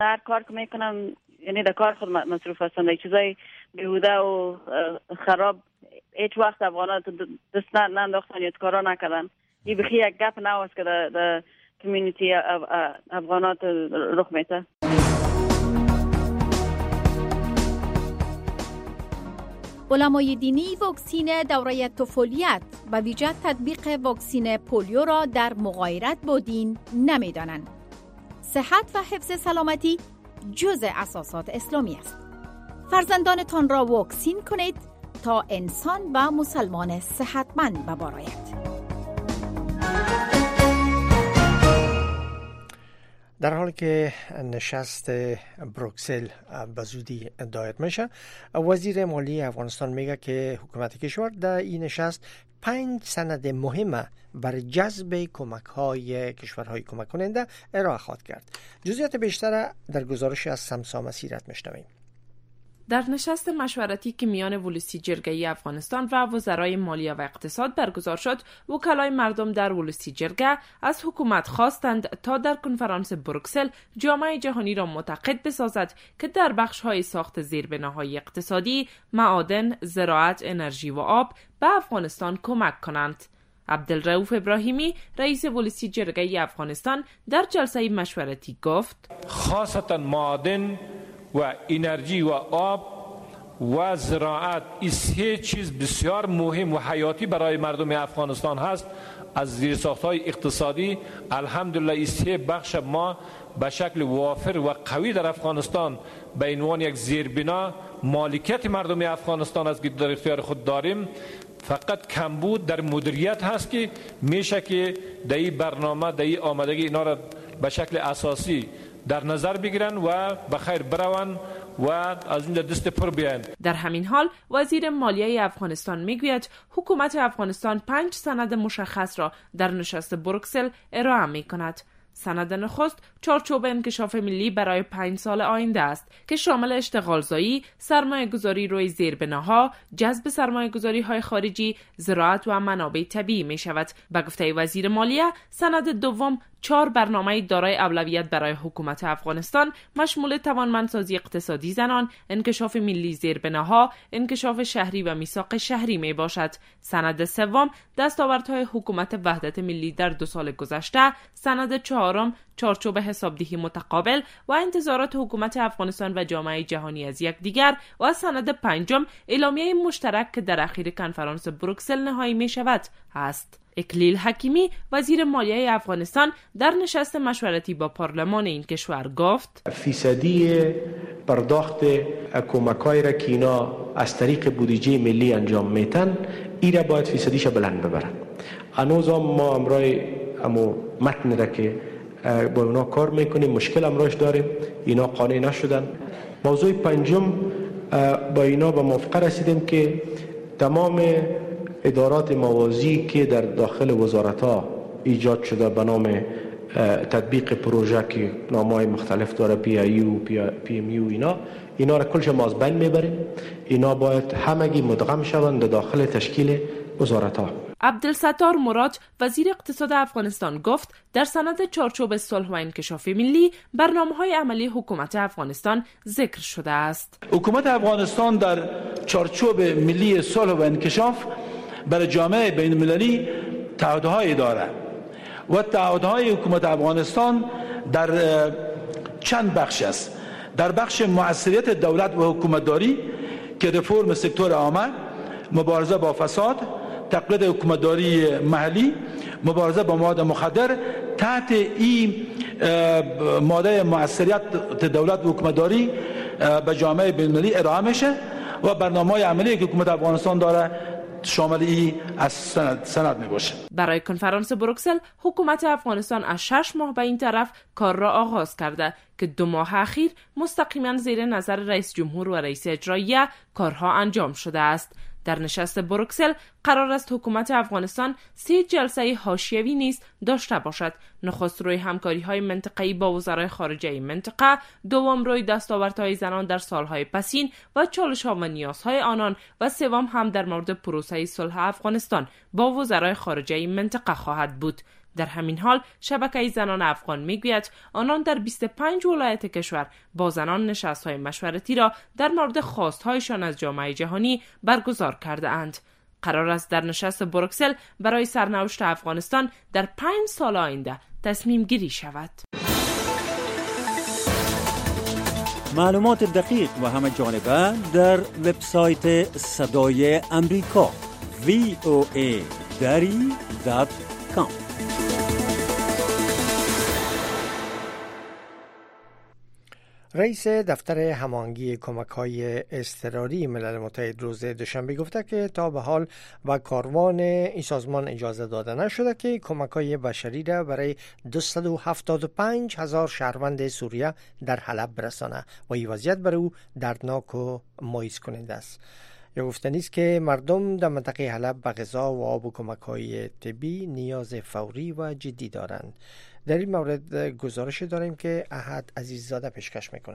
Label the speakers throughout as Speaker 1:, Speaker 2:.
Speaker 1: هر کار که میکنن یعنی در کار خود مصروف هستن، در چیزای بیهوده و خراب هیچ وقت افغانا دست ننداختن یا کارا نکردن. این بخی یک گپ نواست که در کمیونیتی افغانات رخ میده.
Speaker 2: علمای دینی واکسین دوره طفولیت و ویژه تطبیق واکسین پولیو را در مغایرت با دین نمی‌دانند. صحت و حفظ سلامتی جزء اساسات اسلامی است. فرزندانتان را واکسین کنید تا انسان و مسلمان صحتمند بباراید.
Speaker 3: در حالی که نشست بروکسل به زودی دایر میشه، وزیر مالی افغانستان میگه که حکومت کشور در این نشست 5 سند مهمه برای جذب کمک‌های کشورهای کمک کننده ارائه خواهد کرد. جزئیات بیشتر در گزارش از سمسا مسیرت میشنویم.
Speaker 4: در نشست مشورتی که میان ولسی جرگه افغانستان و وزرای مالیه و اقتصاد برگزار شد، وکلای مردم در ولسی جرگه از حکومت خواستند تا در کنفرانس بروکسل جامعه جهانی را متقاعد بسازد که در بخش‌های ساخت زیربناهای اقتصادی، معادن، زراعت، انرژی و آب به افغانستان کمک کنند. عبدالرؤوف ابراهیمی رئیس ولسی جرگه افغانستان در جلسه مشورتی گفت:
Speaker 5: خاصتا معادن و انرژی و آب و زراعت این 3 چیز بسیار مهم و حیاتی برای مردم افغانستان هست. از زیرساخت‌های اقتصادی الحمدلله این 3 بخش ما به شکل وافر و قوی در افغانستان به عنوان یک زیربنا مالکیت مردم افغانستان است که در اختیار خود داریم. فقط کمبود در مدیریت هست که میشه که در این برنامه در این آمادگی اینا را به شکل اساسی در نظر بگیرن و بخیر بروند و از این دست پر بیاین.
Speaker 4: در همین حال وزیر مالیه افغانستان میگوید حکومت افغانستان 5 سند مشخص را در نشست بروکسل ارائه میکند. سند نخست چارچوب انکشاف ملی برای 5 سال آینده است که شامل اشتغالزایی، سرمایه‌گذاری روی زیربناها، جذب سرمایه‌گذاری‌های خارجی، زراعت و منابع طبیعی می شود. به گفته وزیر مالیه، سند دوم 4 برنامه دارای اولویت برای حکومت افغانستان مشمول توانمندسازی اقتصادی زنان، انکشاف ملی زیربناها، انکشاف شهری و میثاق شهری می باشد. سند سوم دستاوردهای حکومت وحدت ملی در 2 سال گذشته، سند چهارم چارچوب حسابدهی متقابل و انتظارات حکومت افغانستان و جامعه جهانی از یکدیگر و سند پنجم اعلامیه مشترک که در اخیر کنفرانس بروکسل نهایی می شود است. اکلیل حکیمی وزیر مالیه افغانستان در نشست مشورتی با پارلمان این کشور گفت:
Speaker 6: فیصدی پرداخت کمک‌های را که اینا از طریق بودجه ملی انجام میتن ایرا باید فیصدیش بلند ببرن. هنوز ما امرای متن را که با اونا کار میکنیم مشکل امراش داریم، اینا قانع نشدن. موضوع پنجم با اینا به موافقه رسیدیم که تمام ادارات موازی که در داخل وزارت‌ها ایجاد شده به نام تطبیق پروژه که نام‌های مختلف داره، PIU PMU، اینا را کلش ما از بین میبریم. اینا باید همگی مدغم شوند داخل تشکیل وزارت‌ها.
Speaker 4: عبدالستار مراد وزیر اقتصاد افغانستان گفت در سند چارچوب صلح و انکشاف ملی برنامه‌های عملی حکومت افغانستان ذکر شده است.
Speaker 7: حکومت افغانستان در چارچوب ملی صلح و انکشاف برای جامعه بین المللی تعهدهای داره و تعهدهای حکومت افغانستان در چند بخش است. در بخش مؤثریت دولت و حکومتداری که رفرم سکتور عامه، مبارزه با فساد، تقویت حکومتداری محلی، مبارزه با مواد مخدر، تحت این ماده مؤثریت دولت و حکومتداری به جامعه بین المللی ارائه میشه و برنامه‌های عملی که حکومت افغانستان داره شامل ای از سند می باشه.
Speaker 4: برای کنفرانس بروکسل حکومت افغانستان از 6 ماه به این طرف کار را آغاز کرده که 2 ماه اخیر مستقیما زیر نظر رئیس جمهور و رئیس اجراییه کارها انجام شده است. در نشست بروکسل قرار است حکومت افغانستان 3 جلسه حاشیه‌ای نیز داشته باشد. نخست روی همکاری‌های منطقه‌ای با وزرای خارجه منطقه، دوم روی دستاوردهای زنان در سالهای پسین و چالش‌ها و نیازهای آنان و سوم هم در مورد پروسه صلح افغانستان با وزرای خارجه منطقه خواهد بود. در همین حال شبکه زنان افغان میگوید آنان در 25 ولایت کشور با زنان نشست‌های مشورتی را در مورد خواست‌هایشان از جامعه جهانی برگزار کرده اند. قرار است در نشست بروکسل برای سرنوشت افغانستان در 5 سال آینده تصمیم گیری شود.
Speaker 8: معلومات دقیق و همه جانبه در وبسایت صدای امریکا voa.com.
Speaker 3: رئیس دفتر هماهنگی کمک‌های اضطراری ملل متحد روز دوشنبه گفته که تا به حال به کاروان این سازمان اجازه داده نشده که کمک‌های بشری را برای 275,000 شهروند سوریه در حلب برسانه و این وضعیت برای او دردناک و مایوس کننده است. یا گفتنی است که مردم در منطقه حلب به غذا و آب و کمک‌های طبی نیاز فوری و جدی دارند. در این مورد گزارش داریم که احد عزیززاده پیشکش میکنه.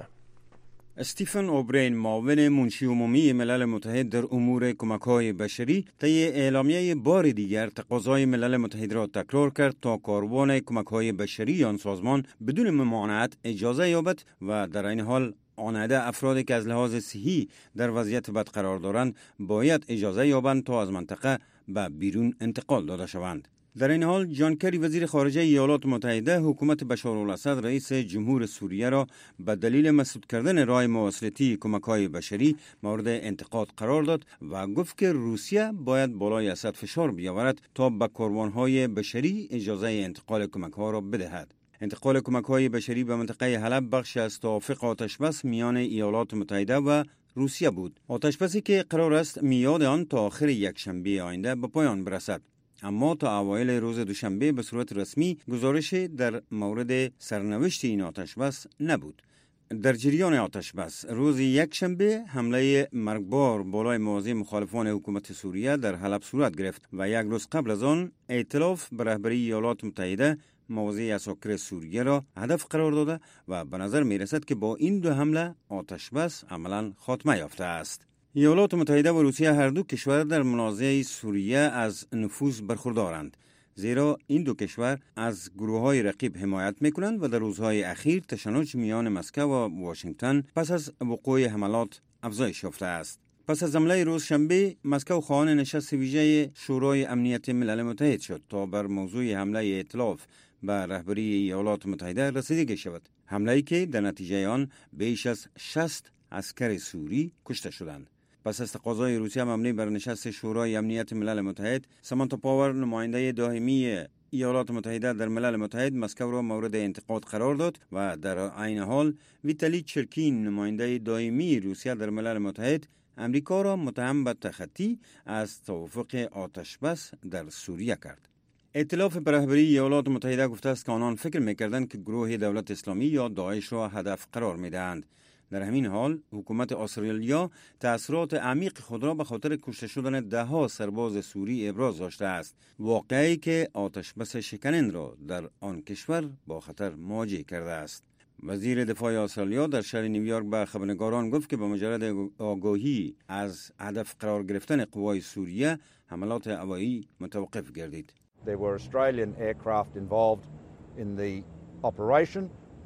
Speaker 9: استیفن اوبرین، معاون منشی عمومی ملل متحد در امور کمک‌های بشری، طی اعلامیه بار دیگر تقاضای ملل متحد را تکرار کرد تا کاروان کمک‌های بشری آن سازمان بدون ممانعت اجازه یابد و در این حال آنده افرادی که از لحاظ صحی در وضعیت بد قرار دارند باید اجازه یابند تا از منطقه به بیرون انتقال داده شوند. در این حال جان کری وزیر خارجه ایالات متحده حکومت بشارالاسد رئیس جمهور سوریه را به دلیل مسدود کردن راه مواصلاتی کمک‌های بشری مورد انتقاد قرار داد و گفت که روسیه باید بالای اسد فشار بیاورد تا به کاروان‌های بشری اجازه انتقال کمک‌ها را بدهد. انتقال کمک‌های بشری به منطقه حلب بخش از توافق آتشبس میان ایالات متحده و روسیه بود. آتشبسی که قرار است میاد آن تا آخر یکشنبه آینده به پایان برسد. اما تا اوایل روز دوشنبه به صورت رسمی گزارش در مورد سرنوشت این آتشبس نبود. در جریان آتشبس روز یکشنبه حمله مرگبار بالای مواضع مخالفان حکومت سوریه در حلب صورت گرفت و یک روز قبل از آن ائتلاف به رهبری ایالات متحده مواضع عساکر سوریه را هدف قرار داده و به نظر می رسد که با این دو حمله آتشبس عملاً خاتمه یافته است. ایالات متحده و روسیه هر دو کشور در منازعه سوریه از نفوذ برخوردارند، زیرا این دو کشور از گروه‌های رقیب حمایت می‌کنند و در روزهای اخیر تشنج میان مسکو و واشنگتن پس از وقوع حملات افزایش یافته است. پس از حمله روز شنبه مسکو خواهان نشست ویژه شورای امنیت ملل متحد شد تا بر موضوع حمله ائتلاف به رهبری ایالات متحده رسیدگی شود. حمله‌ای که در نتیجه آن بیش از 60 عسکر سوری کشته شدند. پس از تقاضای روسیه مبنی بر نشست شورای امنیت ملل متحد، سامانتا پاور نماینده دائمی ایالات متحده در ملل متحد مسکو را مورد انتقاد قرار داد و در عین حال ویتالی چرکین نماینده دائمی روسیه در ملل متحد امریکا را متهم به تخطی از توافق آتشبس در سوریه کرد. ائتلاف به رهبری ایالات متحده گفته است که آنان فکر می‌کردند که گروه دولت اسلامی یا داعش را هدف قرار می‌دهند. در همین حال حکومت استرالیا تأثیرات عمیق خود را به خاطر کشته شدن ده‌ها سرباز سوری ابراز داشته است، واقعی که آتشبس شکننده را در آن کشور با خطر مواجه کرده است. وزیر دفاع استرالیا در شهر نیویورک به خبرنگاران گفت که به مجرد آگاهی از هدف قرار گرفتن قوای سوریه حملات هوایی متوقف گردید.
Speaker 10: There were Australian aircraft involved in the operation.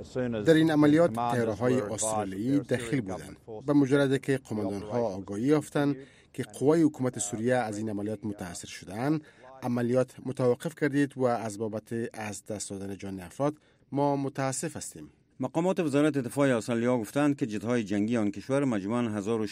Speaker 11: در این عملیات طیاره‌های استرالیایی دخیل بودند. به مجرد که قماندان‌ها آگاهی یافتند که قوای حکومت سوریه از این عملیات متاثر شدند، عملیات متوقف کردید و از بابت از دست دادن جان افراد ما متاسف هستیم.
Speaker 9: مقامات وزارت دفاع استرالیا گفتند که جت‌های جنگی آن کشور مجموعاً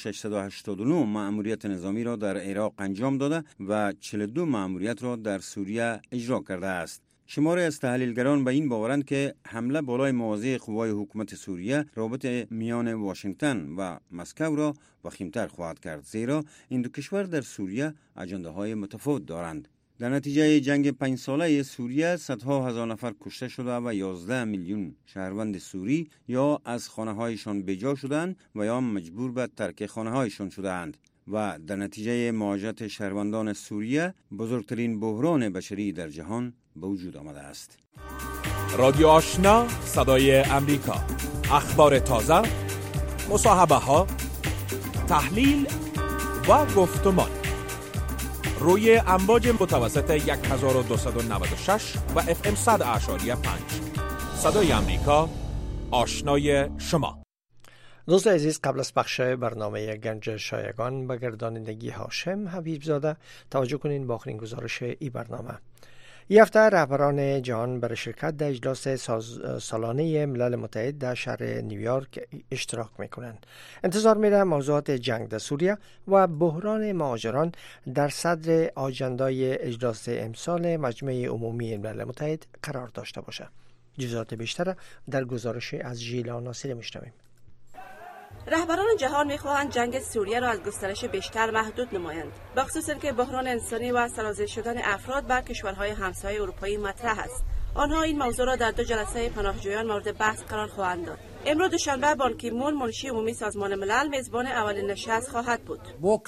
Speaker 9: 1689 مأموریت نظامی را در عراق انجام داده و 42 مأموریت را در سوریه اجرا کرده است. شماری از تحلیلگران به این باورند که حمله بالای مواضع قوای حکومت سوریه رابطه میان واشنگتن و مسکو را وخیم‌تر خواهد کرد، زیرا این دو کشور در سوریه اجنده‌های متفاوت دارند. در نتیجه جنگ 5 ساله سوریه صدها هزار نفر کشته شده و 11 میلیون شهروند سوری یا از خانه‌هایشان بیجا شدند و یا مجبور به ترک خانه‌هایشان شدند و در نتیجه مهاجرت شهروندان سوریه بزرگترین بحران بشری در جهان به وجود آمده است.
Speaker 12: رادیو آشنا، صدای امریکا، اخبار تازه، مصاحبه ها، تحلیل و گفتمان. روی امواج متوسط 1296 و FM 100.5. صدای امریکا، آشنای شما.
Speaker 3: دوست عزیز، قبل از پخش برنامه گنج شایگان به گردانندگی هاشم حبیب زاده، توجه کنین با آخرین گزارش ای برنامه. این هفته رهبران جهان برای شرکت در اجلاس سالانه ملل متحد در شهر نیویورک اشتراک میکنند. انتظار میره موضوعات جنگ در سوریه و بحران مهاجران در صدر آجندای اجلاس امسال مجمع عمومی ملل متحد قرار داشته باشه. جزئیات بیشتر در گزارش از ژیلا ناصری میشنویم.
Speaker 13: رهبران جهان میخواهند جنگ سوریه را از گسترش بیشتر محدود نمایند، بخصوص اینکه بحران انسانی و سرازیر شدن افراد به کشورهای همسایه اروپایی مطرح است. آنها این موضوع را در 2 جلسه پناهجویان مورد بحث قرار خواهند داد. امروز دوشنبه بان کی مون، منشی عمومی سازمان ملل، میزبان اولین نشست خواهد بود.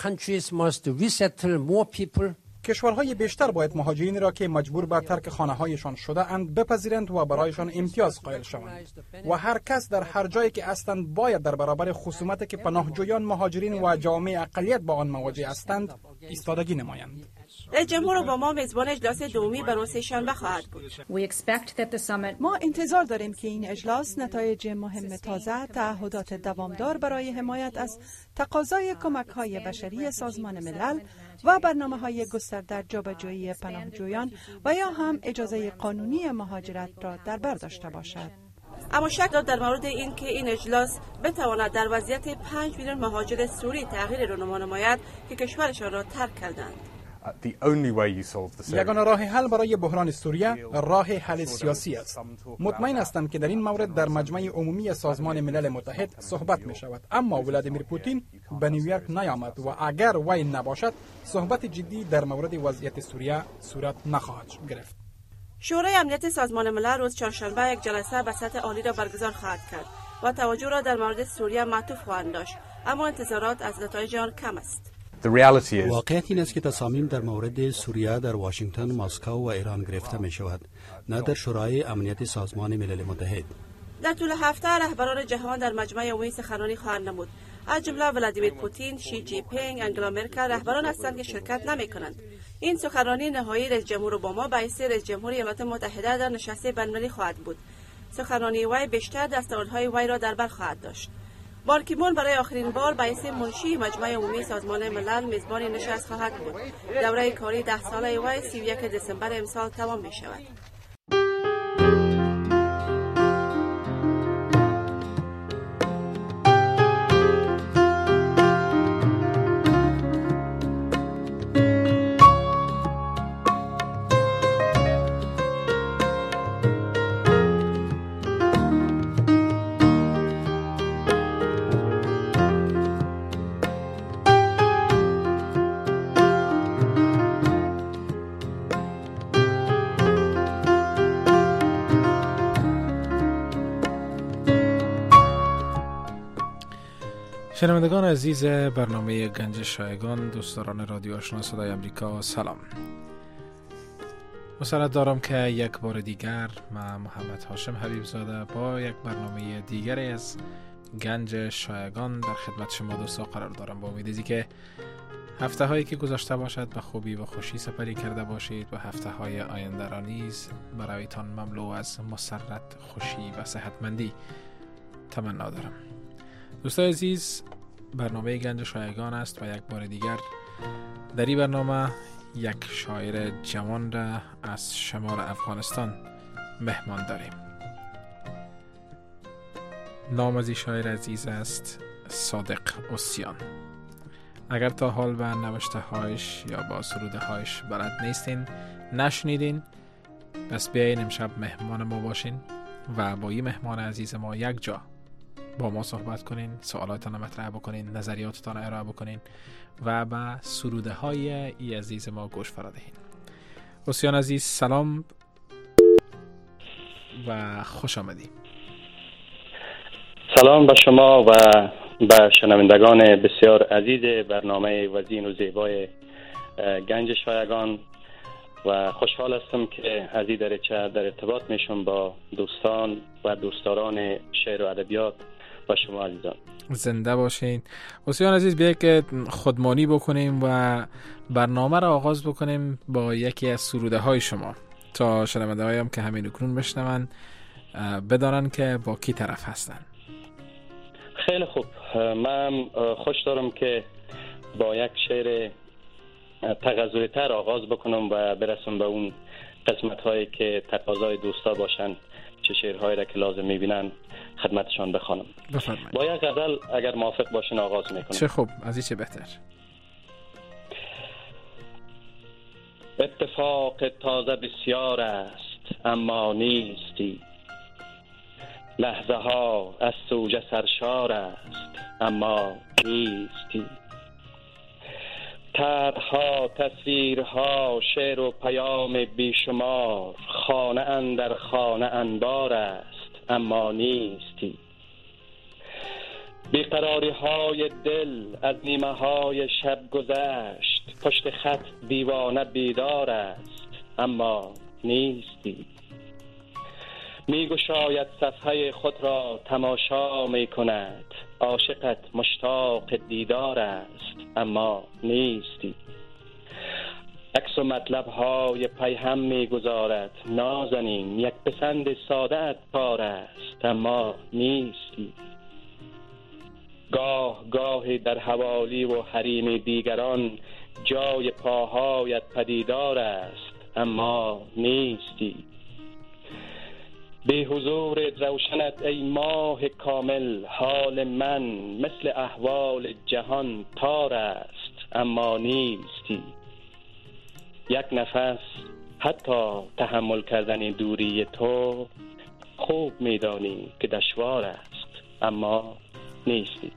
Speaker 14: کشورهای بیشتر باید مهاجرین را که مجبور به ترک خانه‌هایشان شده اند بپذیرند و برایشان امتیاز قائل شوند و هر کس در هر جایی که هستند باید در برابر خصومتی که پناهجویان، مهاجرین و جوامع اقلیت با آن مواجه هستند ایستادگی نمایند.
Speaker 13: رئیس جمهور اوباما میزبان اجلاس دومی بر روز سه‌شنبه خواهد بود.
Speaker 15: ما انتظار داریم که این اجلاس نتایج مهم تازه، تعهدات دوامدار برای حمایت از تقاضای کمک‌های بشری سازمان ملل و برنامه‌های گسترده جابجایی پناهجویان و یا هم اجازه قانونی مهاجرت را در بر داشته باشد.
Speaker 13: اما شک دارد در مورد این که این اجلاس بتواند در وضعیت 5 میلیون مهاجر سوری تغییر رونما نماید که کشورشان را ترک کردند.
Speaker 14: یگانه راه حل برای بحران سوریه راه حل سیاسی است. مطمئن هستم که در این مورد در مجمع عمومی سازمان ملل متحد صحبت می شود، اما ولادیمیر پوتین به نیویورک نیامد و اگر وی نباشد صحبت جدی در مورد وضعیت سوریه صورت نخواهد گرفت.
Speaker 13: شورای امنیت سازمان ملل روز چهارشنبه یک جلسه به سطح عالی را برگزار خواهد کرد و توجه را در مورد سوریه معطوف خواهند داشت، اما انتظارات از نتایج آن کم است.
Speaker 16: واقعیت این است که تصامیم در مورد سوریه در واشنگتن، مسکو و ایران گرفته می شود، نه در شورای امنیت سازمان ملل متحد.
Speaker 13: در طول هفته رهبران جهان در مجمع عمومی سخنرانی خواهند نمود. از جمله ولادیمیر پوتین، شی جی پینگ، انگلا مرکل رهبران هستند که شرکت نمی کنند. این سخنرانی نهایی رئیس جمهور اوباما به حیث رئیس جمهور ایالات متحده در نشست بین‌المللی خواهد بود. سخنرانی وی بیشتر دستاوردهای وی را در بر خواهد داشت. بان کی مون برای آخرین بار به حیث منشی مجمع عمومی سازمان ملل میزبان نشست خواهد بود. دوره کاری 10 ساله وی 31 دسامبر امسال تمام می شود.
Speaker 17: شنوندگان عزیز برنامه گنج شایگان، دوستداران رادیو آشنا صدای امریکا، سلام. مسرت دارم که یک بار دیگر من محمد هاشم حبیب زاده با یک برنامه دیگری از گنج شایگان در خدمت شما دوستا قرار دارم. با امید که هفته هایی که گذشته باشد به خوبی و خوشی سپری کرده باشید و هفته های آینده را نیز برایتان مملو از مسرت، خوشی و صحتمندی تمنا دارم. دوستان عزیز، برنامه گنج شایگان است و یک بار دیگر در این برنامه یک شاعر جوان را از شمال افغانستان مهمان داریم. نام از این شاعر عزیز است صادق اوسیان. اگر تا حال به نوشته هایش یا با سروده هایش بلد نیستین، نشنیدین، پس بیاین امشب مهمان ما باشین و با این مهمان عزیز ما یک جا با ما صحبت کنین، سوالاتتان مطرح بکنین، نظریاتتان ارائه بکنین و به سروده های ای عزیز ما گوش فرا دهین. اوسیان عزیز سلام و خوش آمدید.
Speaker 18: سلام به شما و به شنوندگان بسیار عزیز برنامه وزین و زیبای گنج شایگان و خوشحال هستم که از این دریچه در ارتباط میشم با دوستان و دوستداران شعر و ادبیات و شما عزیزان.
Speaker 17: زنده باشین. حسین عزیز، بیا که خودمانی بکنیم و برنامه را آغاز بکنیم با یکی از سروده های شما تا شنونده هایم که همین اکنون بشنون بدانن که با کی طرف هستن.
Speaker 18: خیلی خوب، من خوش دارم که با یک شعر تغزلی تر آغاز بکنم و برسم به اون قسمت هایی که تقاضای دوستا باشن، چه شعرهایی را که لازم میبینن خدمتشان بخوانم.
Speaker 17: بفرمایید.
Speaker 18: با یک غزل اگر موافق باشین آغاز میکنم.
Speaker 17: چه خوب، از این چه بهتر.
Speaker 18: اتفاق تازه بسیار است اما نیستی، لحظه ها از سوژه سرشار است اما نیستی، طرح‌ها، تصویرها، شعر و پیام بیشمار، خانه اندر خانه انبار است اما نیستی، بیقراری های دل از نیمه های شب گذشت، پشت خط دیوانه بیدار است اما نیستی، میگشاید صفحه خود را تماشا می کند، عاشقت مشتاق دیدار است اما نیستی، عکس و مطلب های پیهم میگذارد، نازنین یک پسند ساده ات کار است اما نیستی، گاه گاهی در حوالی و حریم دیگران جای پاهایت پدیدار است اما نیستی، به حضور روشنت ای ماه کامل، حال من مثل احوال جهان تار است اما نیستی، یک نفس حتی تحمل کردن دوری تو خوب میدانی که دشوار است اما نیستی.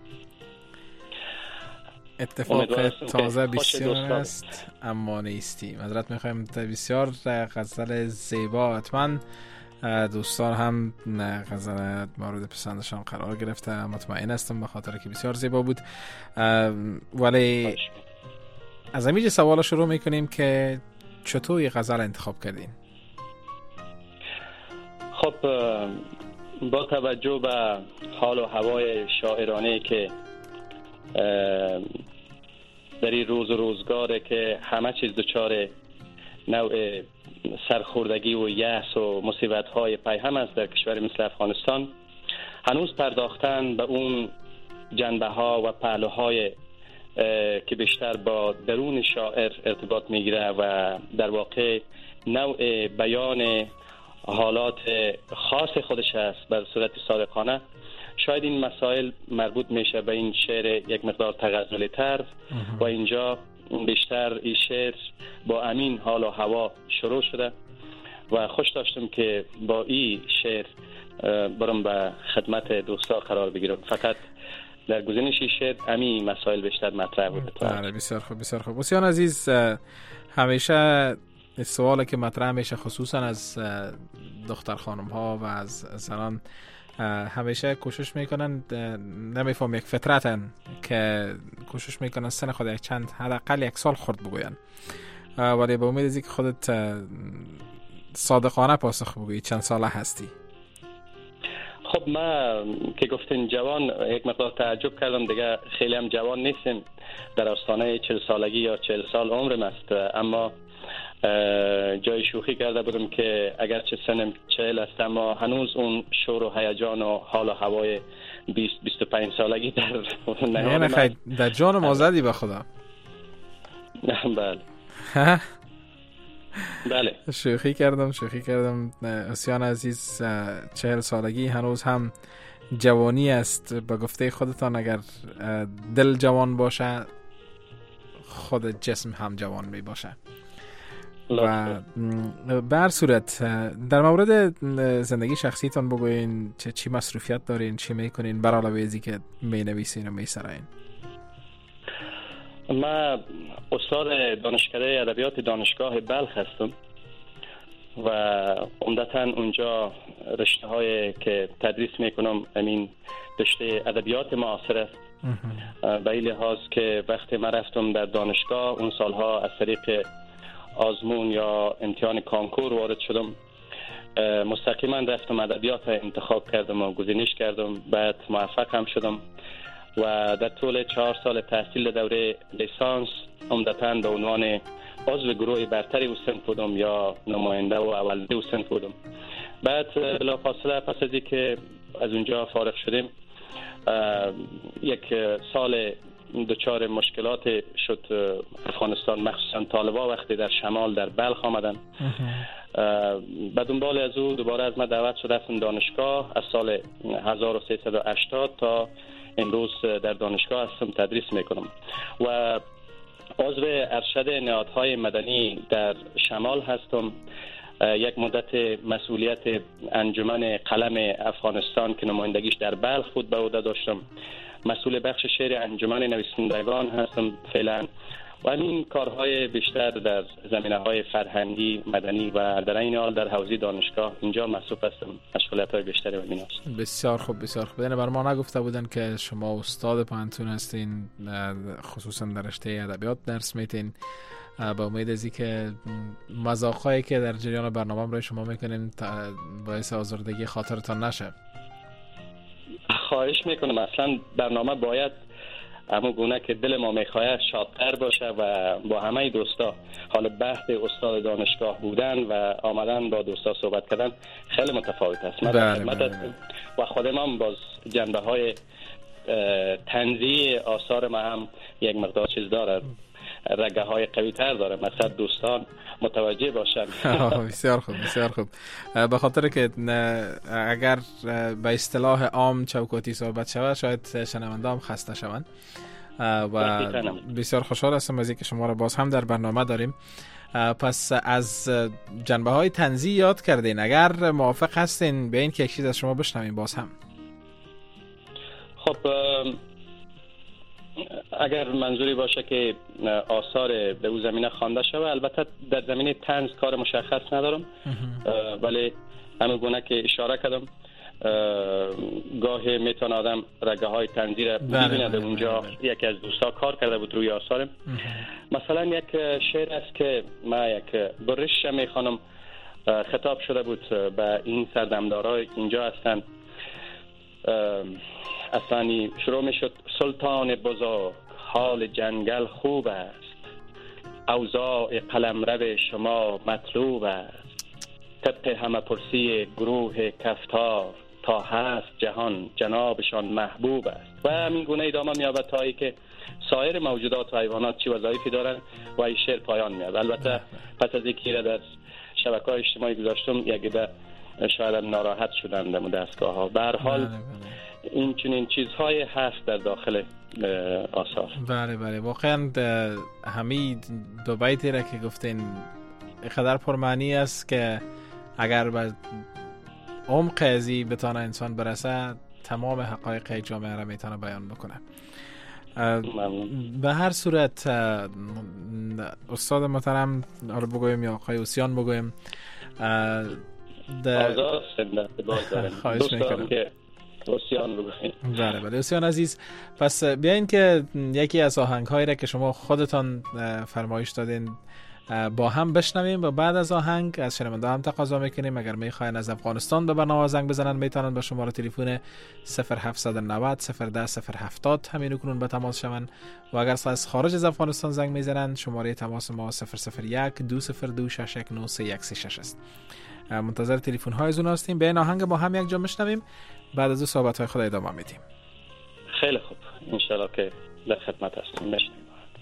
Speaker 17: اتفاق تازه بسیار است اما نیستی. معذرت میخوایم، بسیار غزل زیبا. حتما دوستان هم غزل مورد پسندشان قرار گرفته، مطمئن هستم، به خاطر که بسیار زیبا بود. ولی از همینجا سوال شروع میکنیم که چطور این غزل انتخاب کردین؟
Speaker 18: خب با توجه به حال و هوای شاعرانه که در این روز و روزگاره که همه چیز دچار نوع سرخوردگی و یأس و مصیبت‌های پیهم است در کشوری مثل افغانستان، هنوز پرداختن به اون جنبه‌ها و پهلوهای که بیشتر با درون شاعر ارتباط میگیره و در واقع نوع بیان حالات خاص خودش است به صورت صادقانه، شاید این مسائل مربوط میشه به این شعر یک مقدار تغزلی تر و اینجا بیشتر این شعر با امین حال و هوا شروع شده و خوش داشتم که با این شعر برم به خدمت دوستا قرار بگیرم. فقط در گزینش شعر امین مسائل بیشتر مطرح بود.
Speaker 17: بله، بسیار خوب، بسیار خوب. حسین عزیز، همیشه سوالی که مطرح میشه خصوصا از دختر خانم ها و از زنان، همیشه کوشش میکنن، نمیفهم، یک فطرتن که کوشش میکنن سن خود یک چند حداقل یک سال خورد بگوین، ولی به امید از اینکه خودت صادقانه پاسخ بگویی چند ساله هستی.
Speaker 18: خب ما که گفتین جوان، یک مقدار تعجب کردم، دیگه خیلی هم جوان نیستم، در آستانه 40 سالگی یا 40 سال عمرم است، اما جای شوخی کرده بودم که اگرچه سنم 40 است اما هنوز اون شور و هیجان و حال و هوای 20-25 سالگی در
Speaker 17: نه خیلی در جان ما زدی به خدا.
Speaker 18: بله بله،
Speaker 17: شوخی کردم. حسین عزیز، 40 سالگی هنوز هم جوانی است. به گفته خودتان اگر دل جوان باشه خود جسم هم جوان می باشه. و به هر صورت در مورد زندگی شخصیتان بگوین، چی مصروفیت دارین، چی میکنین بر علاوه ازی که می نویسین و می سراین؟
Speaker 18: من استاد دانشکده ادبیات دانشگاه بلخ هستم و عمدتاً اونجا رشته های که تدریس میکنم همین رشته ادبیات معاصر است. به این لحاظ که وقتی من رفتم در دانشگاه اون سالها از طریق آزمون یا امتحان کانکور وارد شدم مستقیما رفتم ادبیات انتخاب کردم و گزینش کردم، بعد موفق هم شدم و در طول 4 سال تحصیل دوره لیسانس عمدتاً به عنوان عضو گروه برتری او صنف بودم یا نماینده و اولده او صنف بودم. بعد بلافاصله پس از اینکه از اونجا فارغ شدیم یک سال دچار مشکلات شد افغانستان، مخصوصا طالبا وقتی در شمال در بلخ آمدن. بعد دنبال از او دوباره از من دعوت شد رفتم دانشگاه. از سال 1380 تا امروز در دانشگاه هستم، تدریس میکنم و عضو ارشد نهادهای مدنی در شمال هستم. یک مدت مسئولیت انجمن قلم افغانستان که نمایندگیش در بلخ بود به عهده داشتم. مسئول بخش شعر انجمن نویسندگان هستم فعلا و همین کارهای بیشتر در زمینه‌های فرهنگی، مدنی و در این حال در حوزه دانشگاه اینجا مصروف هستم. مشغولیت‌های بیشتری و ایناست.
Speaker 17: بسیار خوب، بسیار خوب. بر ما نگفته بودن که شما استاد پانتون هستین، خصوصا در رشته ادبیات درس میتین. با امید از اینکه مذاق‌هایی که در جریان برنامه برای شما میکنیم باعث آزردگی خاطرتان نشه.
Speaker 18: خواهش میکنم. اصلا برنامه باید همون گونه که دل ما میخواه شادتر باشه و با همه دوستا، حالا بحث استاد دانشگاه بودن و آمدن با دوستا صحبت کردن خیلی متفاوت است. و خودم هم باز جنبه های طنزی آثار ما هم یک مقدار چیز داره، رگه های قوی تر داره، مثلا دوستان متوجه باشن.
Speaker 17: بسیار خوب، بسیار خوب. به خاطر که اگر به اصطلاح عام چوکاتی صحبت شود شاید شنونده هم خسته شوند و بسیار خوشحال هستم از اینکه شما را باز هم در برنامه داریم. پس از جنبه های طنزی یاد کردین، اگر موافق هستین به این که یک چیز از شما بشنویم باز هم.
Speaker 18: خب اگر منظوری باشه که آثار به او زمینه خوانده شود، البته در زمینه طنز کار مشخص ندارم، ولی همون گونه که اشاره کردم گاهی میتونه آدم رگه های طنزی را ببیند. اونجا یکی از دوستا کار کرده بود روی آثارم. مثلا یک شعر است که ما یک برش میخوانم، خطاب شده بود به این سردمدارای اینجا هستن. اصلا شروع می شد: سلطان بزرگ حال جنگل خوب است، اوضاع قلمرو شما مطلوب است، طبق همه پرسی گروه کفتار، تا هست جهان جنابشان محبوب است. و همین گونه ادامه می‌یابد تا اینکه سایر موجودات و حیوانات چی وظایفی دارن و این شعر پایان میاد. البته پس از اینکه در شبکه‌های اجتماعی گذاشتم یک عده شاید ناراحت شدن در دستگاه‌ها. به هر حال این چنین چیزهای هست در داخل آثار.
Speaker 17: بله بله، واقعا همین دو بیتی را که گفتین قدر پرمعنی است که اگر به عمق ازی بتانه انسان برسه تمام حقایق جامعه را میتونه بیان بکنه. به هر صورت استاد محترم رو بگویم یا آقای اوسیان بگویم، خواهش میکنم که اوسیان بگویم. بله بله اوسیان عزیز، پس بیاین که یکی از آهنگ‌هایی را که شما خودتان فرمایش دادین با هم بشنویم و بعد از آهنگ از شنونده هم تقاضا میکنیم اگر میخواین از افغانستان به برنامه زنگ بزنن میتونن با شماره تلفن 0790 010 070 همین کنون به تماس شون و اگر از خارج از افغانستان زنگ میزنن شماره تماس ما 001 202 619 است. منتظر تلفن های از اون هستیم. به این آهنگ با هم یک جا میشنویم، بعد از او صحبت های خود ادامه میدیم.
Speaker 18: خیلی خوب، ان شاء الله که در خدمت هستیم. میشنویم.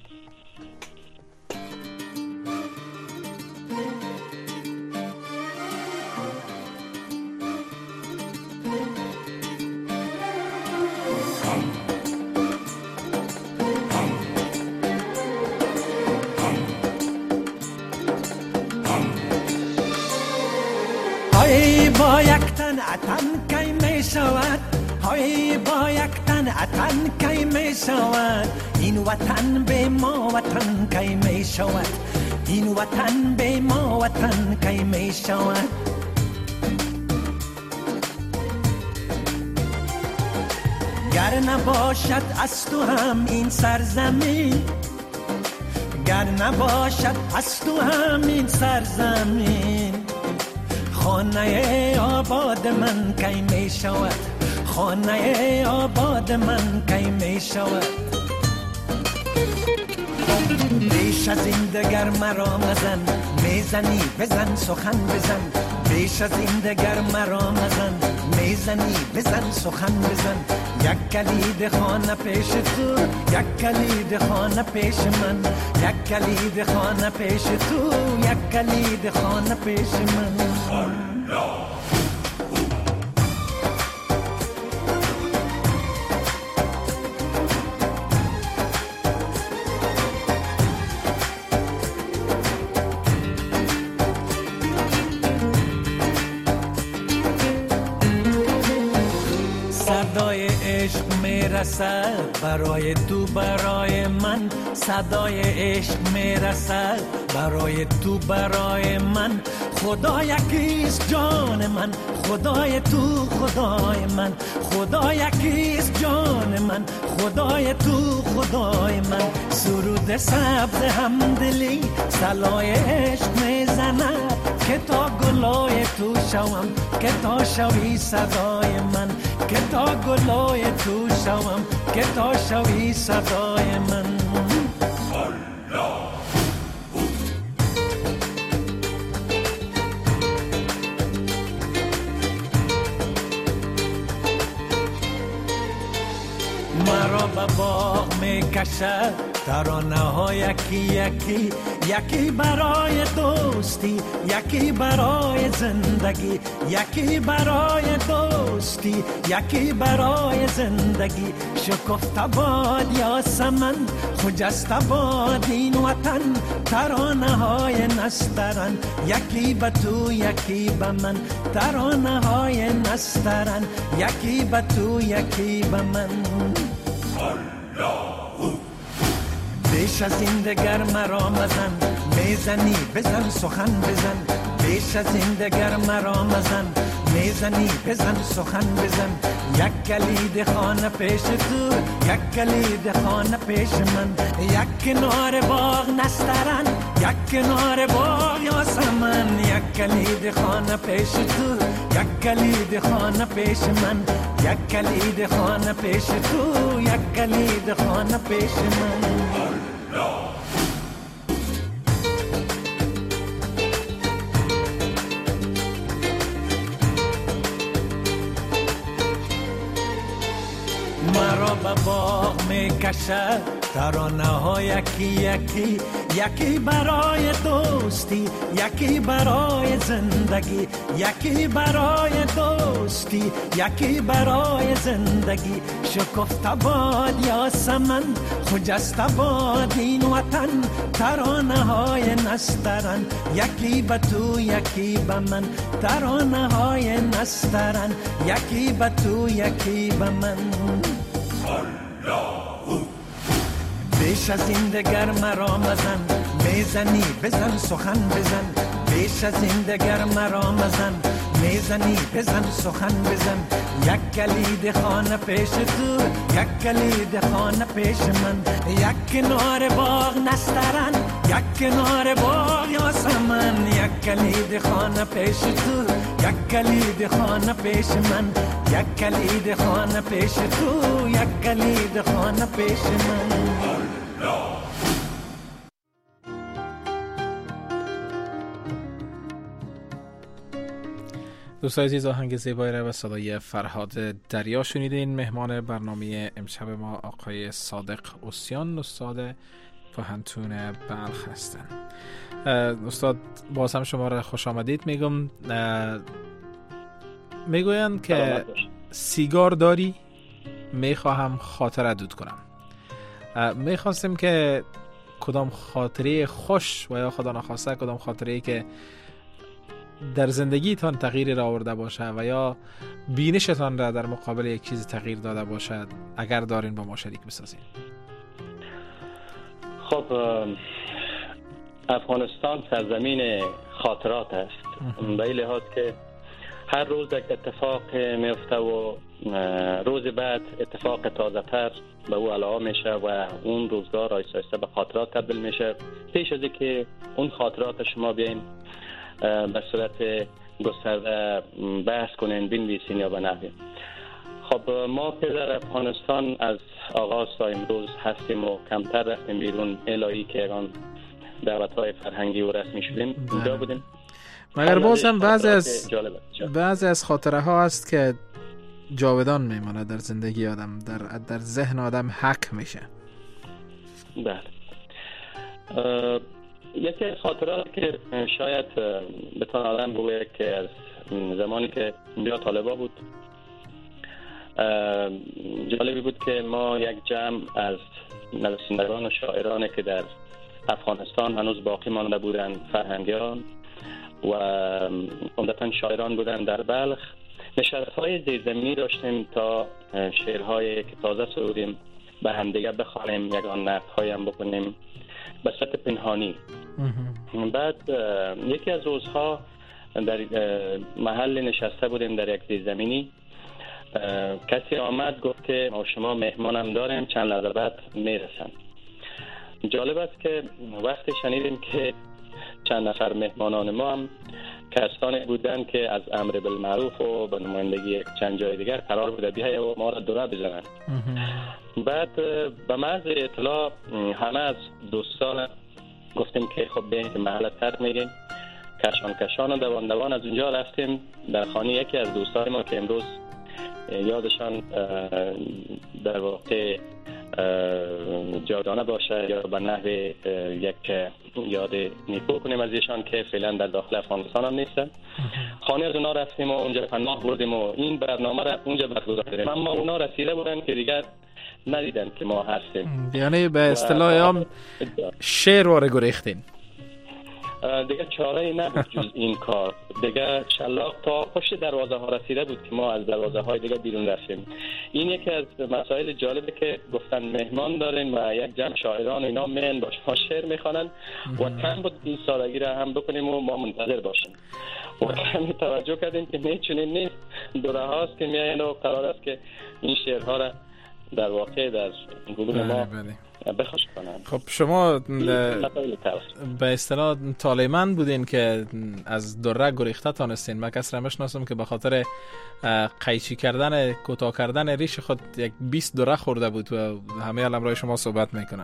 Speaker 19: با یک تن اتن کی می شود، های با یک تن اتن کی می شود، این وطن به ما وطن کی می شود، این وطن به ما وطن کی می شود. گر نباشد از تو هم این سرزمین، گر نباشد از تو هم این سرزمین، خانه آباد من کی می شود خانه آباد من کی می شود بیش از این دگر مرا مزن میزنی بزن سخن بزن بیش از این دگر مرا مزن میزنی بزن سخن بزن یک کلید خانه پیش تو یک کلید خانه پیش من یک کلید خانه پیش تو یک کلید خانه پیش من صدای عشق میرسد برای تو برای من صدای عشق میرسد برای تو برای من خدا یکیست جان من خدای تو خدای من خدا یکیست جان من خدای تو خدای من سرود سبز همدلی صلای عشق میزند که تا گلای تو شوم که تا شوی صدای من که تا گلای تو شوم که تا شوی صدای من مرا به باغ میکشد ترانه ها یکی یکی یکی برای دوستی یکی برای زندگی یکی برای دوستی یکی برای زندگی شکفته باد یاسمن خجسته باد این وطن ترانه های نسترن یکی به تو یکی به من ترانه های نسترن یکی به تو یکی به من بیش از این دگر مرا مزن میزنی بزن سخن بزن بیش از این دگر مرا مزن میزنی بزن سخن بزن یک کلید خانه پیش تو یک کلید خانه پیش من یک کنار باغ نسترن یک کنار باغ یاسمن یک کلید خانه پیش تو یک کلید خانه پیش من یک کلید خانه پیش تو یک کلید خانه پیش من مرا به باغ میکشد ترانه ها یکی یکی یکی برای دوستی یکی برای زندگی یکی برای دوستی یکی برای زندگی شکفته باد یاسمن خجسته باد این وطن ترانه های نسترن یکی به تو یکی به من ترانه های نسترن یکی به تو یکی به من بیش از این دگر مرا مزن میزنی بزن سخن بزن بیش از این دگر مرا مزن میزنی بزن سخن بزن یک کلید خانه پیش تو یک کلید خانه پیش من یک کنار باغ نسترن یک کنار باغ یاسمن یک کلید خانه پیش تو یک کلید خانه پیش من یک کلید خانه پیش تو یک کلید خانه پیش من
Speaker 17: دوستای عزیز آهنگ زیبایی را به صدای فرهاد دریا شنیدین. مهمان برنامه امشب ما آقای صادق اوسیان استاد پوهنتون بلخ هستند. استاد باز هم شما را خوش آمدید میگم. میگویند که سیگار داری میخواهم خاطره دود کنم. میخواستیم که کدام خاطره خوش و یا خدا نخواسته کدام خاطره که در زندگیتان تغییری را آورده باشه و یا بینشتان را در مقابل یک چیز تغییر داده باشد اگر دارین با ما شریک بسازین.
Speaker 18: خب افغانستان سرزمین خاطرات است. به این لحاظ که هر روز یک اتفاق میفته و روز بعد اتفاق تازه تر به او علاوه میشه و اون روزگار آیسته آیسته به خاطرات تبدیل میشه. پیش از اینکه اون خاطرات شما بیایم به صورت گسترده بحث کنین بنویسین یا به نحوی. خب ما که در افغانستان از آغاز تا امروز هستیم و کمتر رفتیم بیرون الهی که یگان دعوت‌های فرهنگی و رسمی شدیم اونجا بودیم.
Speaker 17: مگر باز هم بعضی از خاطره ها هست که جاودان میمانه در زندگی آدم، در ذهن آدم حک میشه.
Speaker 18: بله. یکی از خاطراتی که شاید بتوان آدم بگه که از زمانی که بیا طالبا بود، جالبی بود که ما یک جمع از نویسندگان و شاعرانی که در افغانستان هنوز باقی مانده بودن، فرهنگیان و عمدتاً شاعران بودن در بلخ، نشست‌های زیرزمینی داشتیم تا شعرهای که تازه سرودیم به هم دیگه بخوانیم، یگان نقدهای هم بکنیم به صورت پنهانی. بعد یکی از روزها در محل نشسته بودیم در یک زیرزمینی، کسی آمد گفت که ما شما مهمانم داریم، چند لحظه بعد میرسن. جالب است که وقتی شنیدیم که چند نفر مهمانان ما هم کسانی بودن که از امر بالمعروف و به نمایندگی چند جای دیگر قرار بوده بیاید و ما را دوره بزنن. بعد به محض اطلاع همه از دوستان گفتیم که خب بیایید که محل ترک میگیم، کشان و دوان از اونجا رفتیم در خانه یکی از دوستان ما که امروز یادشان در واقع جاودانه باشه یا به نحو یک یاد نیکو کنیم از ایشان که فعلا در داخل افغانستان هم نیستن. خانه از اونا رفتیم و اونجا پناه بردیم و این برنامه را اونجا برگزار کردیم، اما اونا رسیده بودن که دیگر ندیدن که ما هستیم.
Speaker 17: یعنی به اصطلاح هم شعر واره گریختین.
Speaker 18: دیگه چاره‌ای نبود جز این کار. دیگه شلاق تا پشت دروازه ها رسیده بود که ما از دروازه های دیگه بیرون رفتیم. این یکی از مسائل جالبه که گفتن مهمان دارین و یک جمع شاعران اینا میان با شما شعر میخوانن و تن بود این سالگی را هم بکنیم و ما منتظر باشیم. و همین توجه کردیم که چنین نیست، دوره هاست که میاین و قرار است که این شعرها را در واقع در گروه ما بخش کنن.
Speaker 17: خب شما به اصطلاح طالع‌مند بودین که از دره گریخته تانستین. من کسی را میشناسم که به خاطر قیچی کردن، کوتاه کردن ریش خود یک 20 دره خورده بود و همه الان شما صحبت میکنن.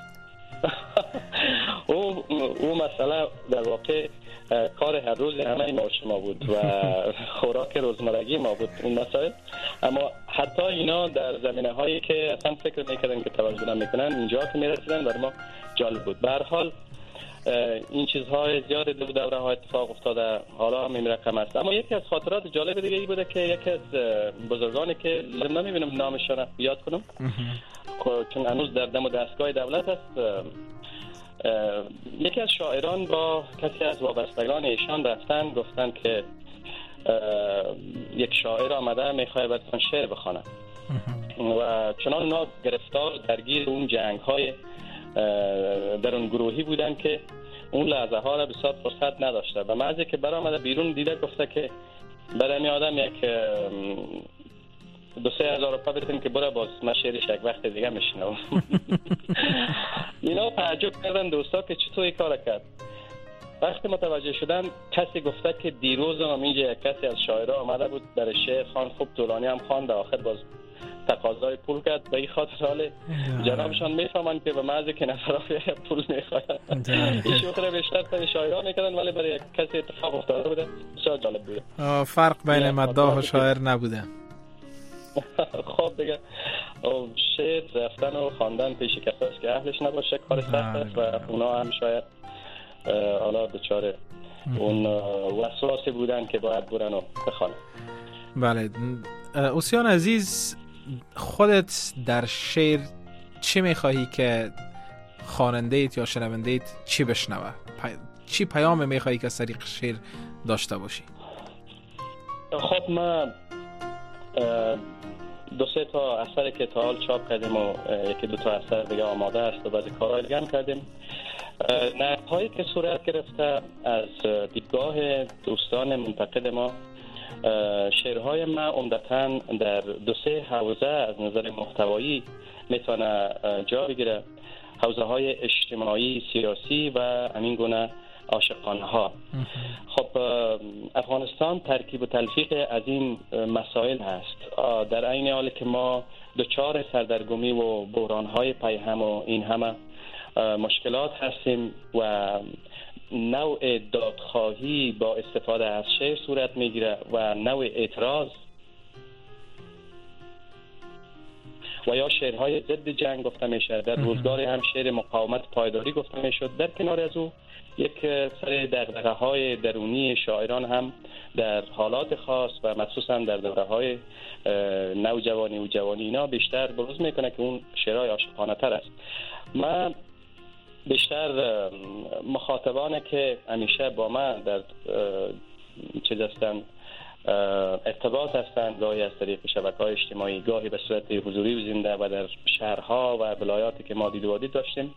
Speaker 18: او مسئله در واقع کار هر روز همه ما شما بود و خوراک روزمرگی ما بود اون مسائل. اما حتی اینا در زمینه هایی که اصلا فکر میکردن که توجه نمیکنن اینجا که میرسیدن برای ما جالب بود. به هر حال این چیزهای زیاد دوره ها اتفاق افتاده، حالا همین رقم است. اما یکی از خاطرات جالب دیگه ای بوده که یکی از بزرگانی که نمیبینم نامشون یاد کنم چون هنوز در دم و دستگاه دولت است، یکی از شاعران با کسی از وابستگان ایشان رفتن گفتن که یک شاعر آمده میخواد براتون شعر بخونه و چنان اونا گرفتار درگیر اون جنگ های در اون گروهی بودن که اون لحظه ها را بسیار فرصت نداشته. به محض که برآمده بیرون دیده گفته که برای می آدم یک 2-3 هزار روپیه بدیم که برای باز من شعرش یک وقت دیگه میشنم. اینا تعجب کردن دوستا که چطور این کار کرد. وقتی متوجه شدن کسی گفته که دیروز هم اینجا یک کسی از شاعرها آمده بود در شعر خان، خوب طولانی هم خواند، آخر باز تقاضای پول کرد. به این خاطر حال جنابشان میفهمن که به محض که نفرافی پول میخواهند این شوخی بیشتر تا شاعرها میکردن، ولی برای یک کسی اتفاق افتاده بوده. بسیار جالب بوده.
Speaker 17: فرق بین مداح و شاعر نبوده.
Speaker 18: خب دیگه شعر رفتن و خواندن پیش کساست که اهلش نباشه کار سخت است و اونا هم شاید حالا دچار اون وسواسی بودن که باید برن و بخوانن.
Speaker 17: بله. اوسیان عزیز، خودت در شعر چی میخواهی که خواننده ایت یا شنونده ایت چی بشنوه؟ چی پیام میخواهی که از طریق شعر داشته باشی؟
Speaker 18: خب من 2-3 تا اثر که تا حال چاپ کردیم و 1-2 تا اثر دیگه آماده است و بعضی کارهای دیگه هم کردیم. نقدهایی که صورت گرفته از دیدگاه دوستان منتقد ما، شعرهای ما عمدتاً در 2-3 حوزه از نظر محتوایی میتونه جا بگیره. حوزه های اجتماعی، سیاسی و همین گونه عاشقانه ها. خب افغانستان ترکیب و تلفیق از این مسائل هست. در عین حالی که ما دچار سردرگمی و بحران‌های پیهم و این همه مشکلات هستیم و نوع دادخواهی با استفاده از شعر صورت میگیره و نوع اعتراض و یا شعرهای ضد جنگ گفته میشه. در روزگار هم شعر مقاومت پایداری گفته میشد. در کنار از او یک سری دغدغه‌های درونی شاعران هم در حالات خاص و مخصوصا در دوره‌های نوجوانی و جوانی اینا بیشتر بروز میکنه که اون شعرهای عاشقانه تر است. من بیشتر مخاطبانی که همیشه با من در چیز هستن ارتباط هستند، گاهی از طریق شبکه‌های اجتماعی، گاهی به صورت حضوری و زنده و در شهرها و ولایاتی که ما دید و دید داشتیم،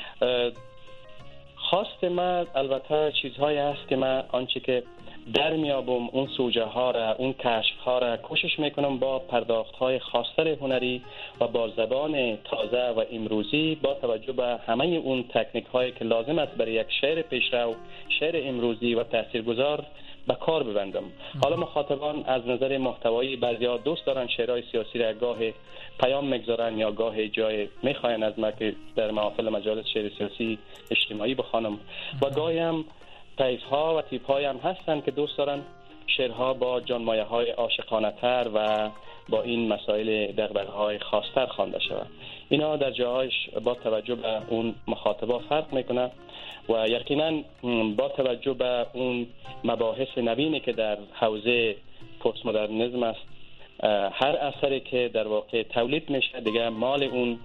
Speaker 18: خواست من البته چیزهایی هست که من آنچه که در میابم اون سوژه ها را، اون کشف ها را کوشش میکنم با پرداخت های خاصتر هنری و با زبان تازه و امروزی با توجه به همه اون تکنیک هایی که لازم است برای یک شعر پیشرو، شعر امروزی و تاثیرگذار به کار ببندم. حالا مخاطبان از نظر محتوایی بعضیا دوست دارن شعرهای سیاسی را گاه پیام میگذارن یا گاه جای میخواین از ما که در محافل مجالس شعر سیاسی اجتماعی بخوانم و گاهی هم طیف ها و تیپ های هم هستن که دوست دارن شعرها با جانمایه های عاشقانه تر و با این مسائل دغدغه های خاصتر خوانده شود. اینا در جاهایش با توجه به اون مخاطبا فرق میکنه و یقینا با توجه به اون مباحث نوینی که در حوزه پست مدرنیسم است، هر اثری که در واقع تولید میشه دیگه مال اون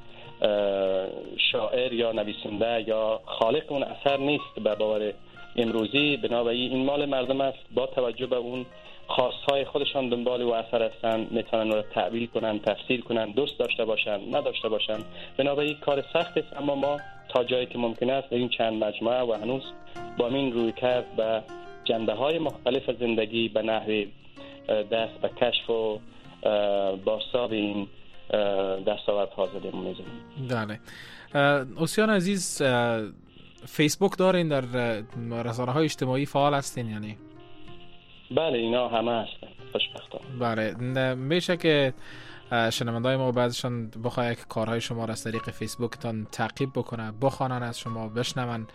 Speaker 18: شاعر یا نویسنده یا خالق اون اثر نیست به باور امروزی، بنابراین این مال مردم است. با توجه به اون خواستهای خودشان دنبال و اثر هستن، میتونن رو تعبیل کنن، تفسیر کنن، دوست داشته باشن، نداشته باشن. بنابراین کار سخت است، اما ما تا جایی که ممکن است در این چند مجموعه و هنوز با این روی کرد به جنبه های مختلف زندگی به نحو دست به کشف و بازتاب این دستاوردها زدیم میزنیم.
Speaker 17: بله. اوسیان عزیز، فیسبوک دارین، در رسانه های اجتماعی فعال هستین یعنی؟
Speaker 18: بله اینا همه هستن خوشبختانه.
Speaker 17: بله، میشه که شنوندای ما بعضشان بخواه که کارهای شما را از طریق فیسبوکتان تعقیب بکنه، بخوانن از شما، بشنون.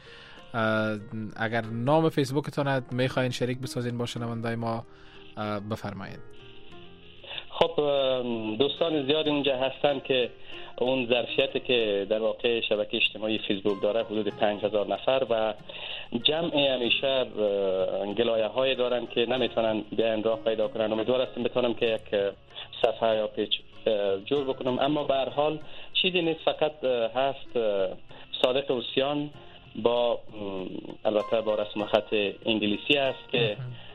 Speaker 17: اگر نام فیسبوکتان میخواین شریک بسازین با شنوندای ما بفرمایید.
Speaker 18: خب دوستان زیاد اینجا هستن که اون ظرفیتی که در واقع شبکه اجتماعی فیسبوک داره حدود 5000 نفر و جمع همیشه گلایه های دارن که نمیتونن بیان راه پیدا کنن. امیدوار هستم بتونم که یک صفحه یا پیج جور بکنم، اما به هر حال چیزی نیست، فقط هست صادق اوسیان با البته با رسم خط انگلیسی است که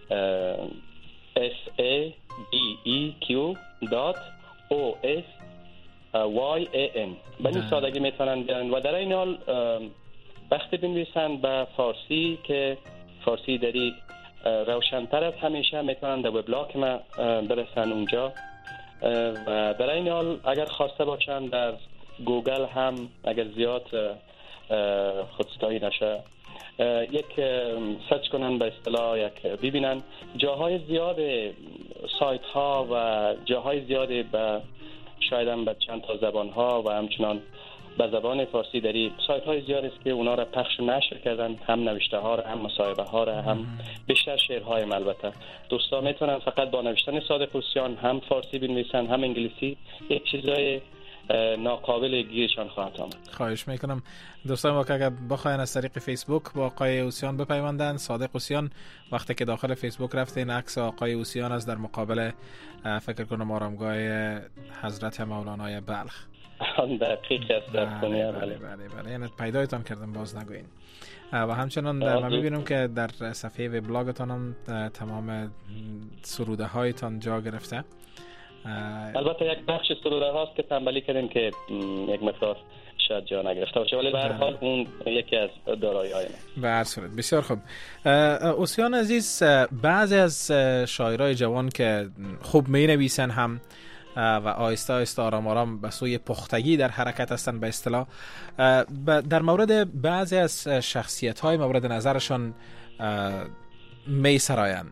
Speaker 18: SADEQ.OSYAN به این سادگی میتونن بیان و در این حال وقتی بنویسن به فارسی که فارسی داری روشن‌تر از همیشه میتونن در وبلاگ ما برسن اونجا و در این حال اگر خواسته باشن در گوگل هم اگر زیاد خودستایی نشه یک سرچ کنن به اصطلاح یک ببینن جاهای زیاد سایت ها و جاهای زیاد به شاید هم به چند تا زبان ها و همچنان به زبان فارسی داری سایت های زیاد است که اونا را پخش و نشر کردن، هم نوشته ها را، هم مصاحبه ها را، هم بیشتر شعرهای. البته دوستان میتونن فقط با نوشتن صادق اوسیان هم فارسی بنویسن هم انگلیسی، یک چیزای ناقابل گیرشان خواهد آمد.
Speaker 17: خواهش میکنم دوستان ما که اگر بخواین از طریق فیسبوک با آقای اوسیان بپیوندن، صادق اوسیان، وقتی که داخل فیسبوک رفتین عکس آقای اوسیان از در مقابل فکر کنم آرامگاه حضرت مولانای بلخ
Speaker 18: دقیق است در خونه.
Speaker 17: بله یعنی پیدایتان کردم باز نگوین. و همچنان من میبینم که در صفحه وبلاگتان هم تمام سروده هایتان جا گرفته.
Speaker 18: البته یک بخش سروده هاست که تنبلی کردیم که یک مقدار شاید جا نگرفته باشه، ولی به هر حال اون یکی از دارایی‌های ما.
Speaker 17: به هر صورت بسیار خوب. اوسیان عزیز، بعضی از شاعرای جوان که خوب می‌نویسن هم و آهسته آهسته آرام آرام به سوی پختگی در حرکت هستند به اصطلاح. در مورد بعضی از شخصیت‌های مورد نظرشان می سرایند،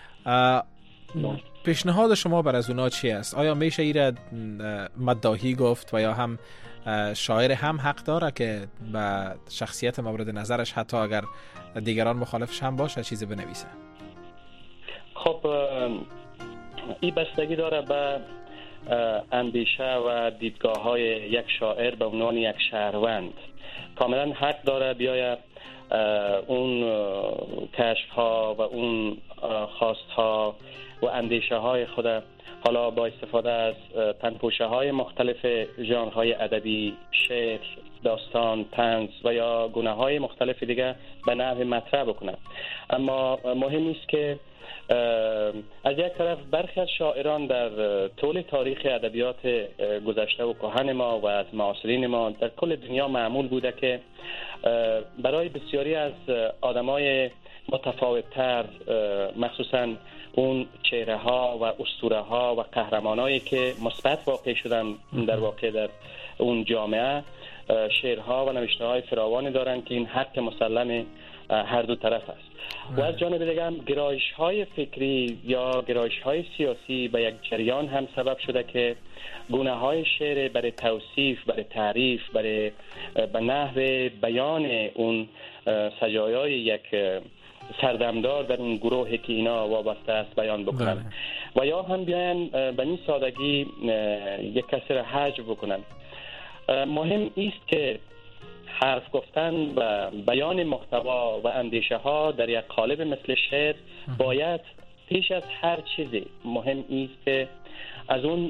Speaker 17: پیشنهاد شما بر از اونا چی است؟ آیا میشه ایره مداحی گفت و یا هم شاعر هم حق داره که به شخصیت مورد نظرش حتی اگر دیگران مخالفش هم باشه چیزی بنویسه؟
Speaker 18: خب این بستگی داره به اندیشه و دیدگاه های یک شاعر به عنوان یک شهروند. کاملا حق داره بیاید اون کشف ها و اون خواست ها و اندیشه های خود حالا با استفاده از تنپوشه های مختلف ژانرهای ادبی، شعر، داستان، طنز و یا گونه های مختلف دیگه به نحو مطرح بکنه. اما مهم است که از یک طرف برخی از شاعران در طول تاریخ ادبیات گذشته و کهن ما و از معاصرین ما در کل دنیا معمول بوده که برای بسیاری از آدمای متفاوت‌تر، مخصوصا اون چهره ها و اسطوره ها و قهرمانایی که مثبت واقع شدن در واقع در اون جامعه، شعرها و نوشته های فراوانی دارند که این حق مسلم هر دو طرف است. و از جانب دیگه هم گرایش های فکری یا گرایش های سیاسی به یک جریان هم سبب شده که گونه های شعر برای توصیف، برای تعریف، برای به نحو بیان اون سجایای یک سردمدار در اون گروهی که اینا وابسته است بیان بکنن و یا هم بیاین به این سادگی یک کسی را حجب بکنن. مهم است که حرف گفتن و بیان محتوا و اندیشه ها در یک قالب مثل شعر باید پیش از هر چیزی مهم است که از اون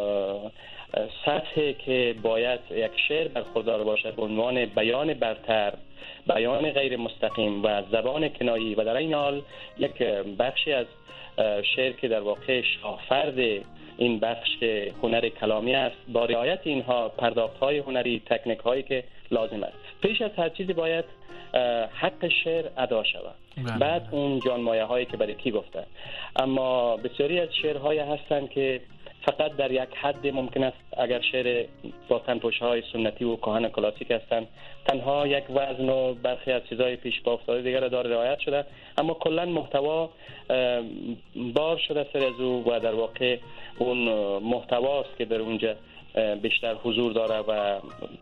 Speaker 18: سطحی که باید یک شعر برخوردار باشد به عنوان بیان برتر، بیان غیر مستقیم و زبان کنایی و در این حال یک بخشی از شعر که در واقع شاهفرد این بخش هنر کلامی است، با رعایت اینها پرداخت‌های هنری، تکنیک‌هایی که لازم است. پیش از هر چیزی باید حق شعر ادا شود، بعد اون جانمایه‌هایی که برای کی گفته. اما بسیاری از شعرهای هستند که فقط در یک حد ممکن است اگر شعر با تنپوش‌های سنتی و کهن کلاسیک هستند تنها یک وزن و برخی از چیزهای پیش پا افتاده دیگر را داره رعایت شده، اما کلا محتوا بار شده سر از او و در واقع اون محتواست که در اونجا بیشتر حضور داره و